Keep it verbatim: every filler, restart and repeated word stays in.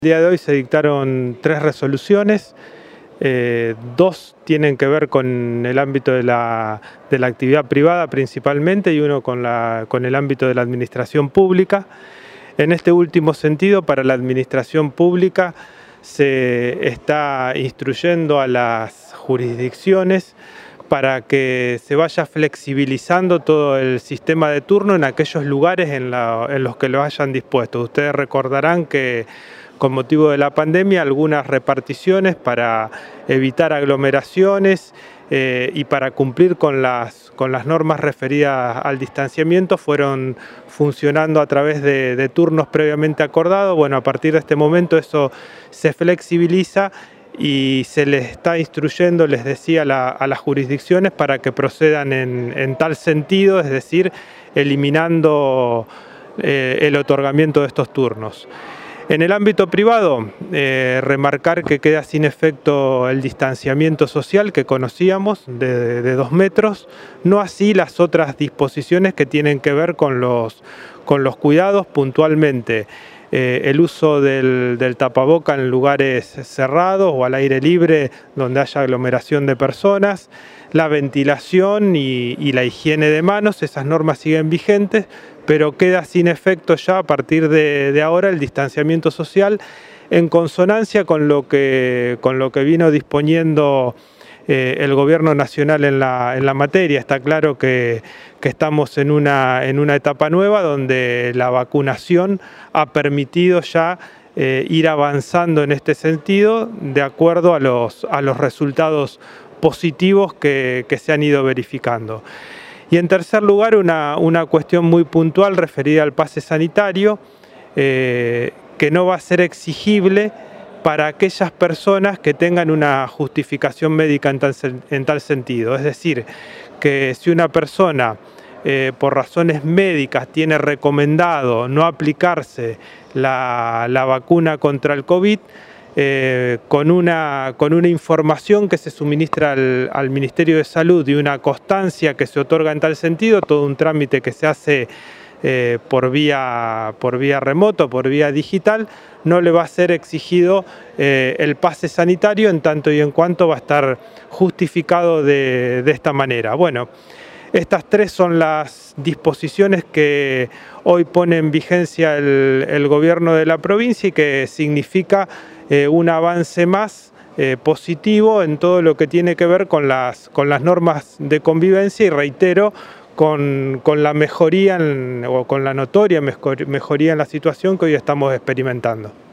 El día de hoy se dictaron tres resoluciones, eh, dos tienen que ver con el ámbito de la, de la actividad privada principalmente y uno con, la, con el ámbito de la administración pública. En este último sentido, para la administración pública se está instruyendo a las jurisdicciones para que se vaya flexibilizando todo el sistema de turno en aquellos lugares en, la, en los que lo hayan dispuesto. Ustedes recordarán que con motivo de la pandemia algunas reparticiones para evitar aglomeraciones eh, y para cumplir con las, con las normas referidas al distanciamiento fueron funcionando a través de, de turnos previamente acordados. Bueno, a partir de este momento eso se flexibiliza y se les está instruyendo, les decía, la, a las jurisdicciones para que procedan en, en tal sentido, es decir, eliminando eh, el otorgamiento de estos turnos. En el ámbito privado, eh, remarcar que queda sin efecto el distanciamiento social que conocíamos de, de dos metros, no así las otras disposiciones que tienen que ver con los, con los cuidados puntualmente. Eh, el uso del, del tapaboca en lugares cerrados o al aire libre donde haya aglomeración de personas, la ventilación y, y la higiene de manos, esas normas siguen vigentes, pero queda sin efecto ya a partir de, de ahora el distanciamiento social en consonancia con lo que, con lo que vino disponiendo eh, el gobierno nacional en la, en la materia. Está claro que, que estamos en una, en una etapa nueva donde la vacunación ha permitido ya eh, ir avanzando en este sentido de acuerdo a los, a los resultados positivos que, que se han ido verificando. Y en tercer lugar, una, una cuestión muy puntual referida al pase sanitario, eh, que no va a ser exigible para aquellas personas que tengan una justificación médica en tal, en tal sentido. Es decir, que si una persona eh, por razones médicas tiene recomendado no aplicarse la, la vacuna contra el COVID, Eh, con, una, con una información que se suministra al, al Ministerio de Salud y una constancia que se otorga en tal sentido, todo un trámite que se hace eh, por, vía, por vía remoto, por vía digital, no le va a ser exigido eh, el pase sanitario en tanto y en cuanto va a estar justificado de, de esta manera. Bueno, estas tres son las disposiciones que hoy pone en vigencia el, el gobierno de la provincia y que significa eh, un avance más eh, positivo en todo lo que tiene que ver con las, con las normas de convivencia y reitero, con, con la mejoría en, o con la notoria mejoría en la situación que hoy estamos experimentando.